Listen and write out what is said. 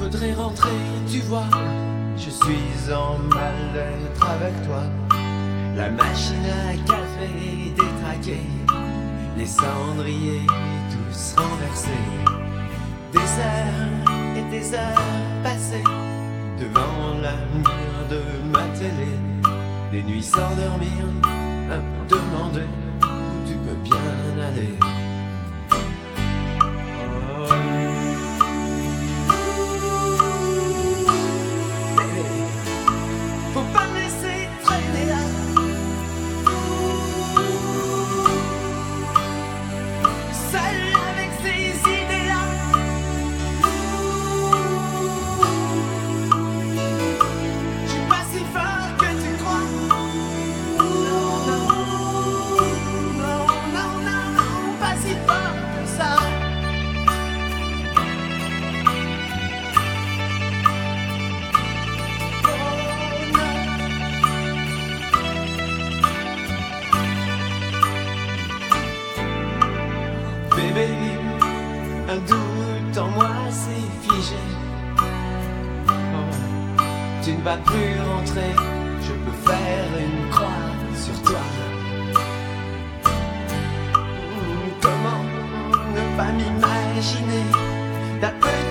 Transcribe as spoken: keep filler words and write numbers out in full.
faudrait rentrer, tu vois. Je suis en mal-être avec toi. La machine à café détraquée, les cendriers tous renversés. Des heures et des heures passées devant la mur de ma télé. Des nuits sans dormir, à me demander où tu peux bien aller. Bébé, un doute en moi s'est figé. Oh, tu ne vas plus rentrer, je peux faire une croix sur toi. Comment ne pas m'imaginer ta petite